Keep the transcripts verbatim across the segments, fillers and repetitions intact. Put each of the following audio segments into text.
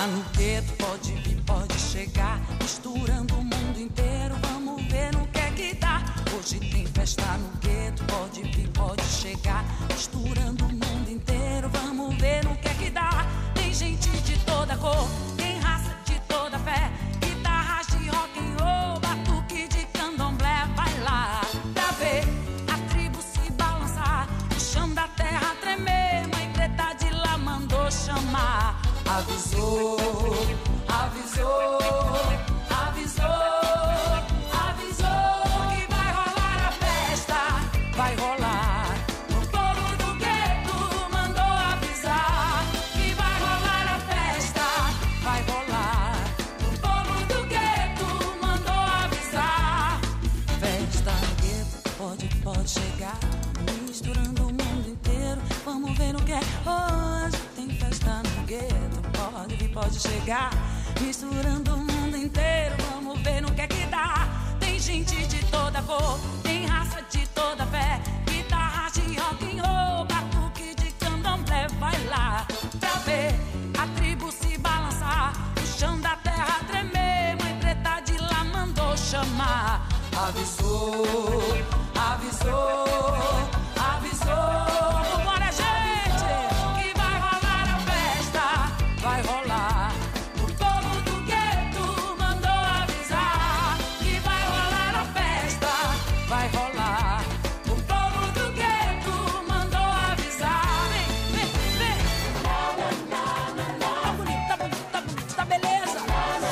festa no gueto, pode vir, pode chegar, misturando o mundo inteiro, vamos ver no que é que dá. Hoje tem festa no gueto, pode vir, pode chegar, misturando o mundo inteiro, vamos ver no que é que dá. Tem gente de toda cor, tem raça de toda fé, guitarras de rock and roll, batuque de candomblé, vai lá pra ver a tribo se balançar, o chão da terra tremer, mãe preta de lá mandou chamar. Avisou, avisou, avisou, avisou que vai rolar a festa, vai rolar. O povo do gueto mandou avisar que vai rolar a festa, vai rolar. O povo do gueto mandou avisar. Festa no gueto, pode, pode chegar, misturando o mundo inteiro, vamos ver o que é hoje. Tem festa no gueto, pode vir, pode chegar, misturando o mundo inteiro, vamos ver no que é que dá. Tem gente de toda cor, tem raça de toda fé, guitarras de rock and roll, batuque de candomblé, vai lá pra ver a tribo se balançar, o chão da terra tremer, mãe preta de lá mandou chamar. Avisou, avisou, avisou, bora gente, que vai rolar a festa, vai rolar. O povo do gueto mandou avisar que vai rolar a festa, vai rolar. O povo do gueto mandou avisar. Vem, vem, vem. Tá bonito, tá bonito, tá bonito, tá beleza.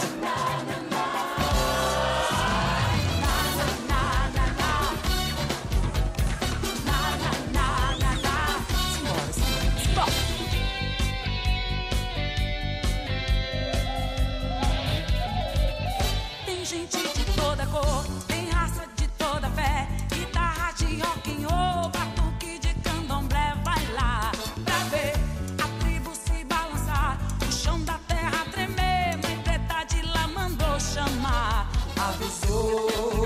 Tem gente de toda cor, tem raça de toda fé, guitarra de rock and roll, batuque de candomblé, vai lá pra ver a tribo se balançar, o chão da terra tremer, mãe preta de lá mandou chamar. Avisou,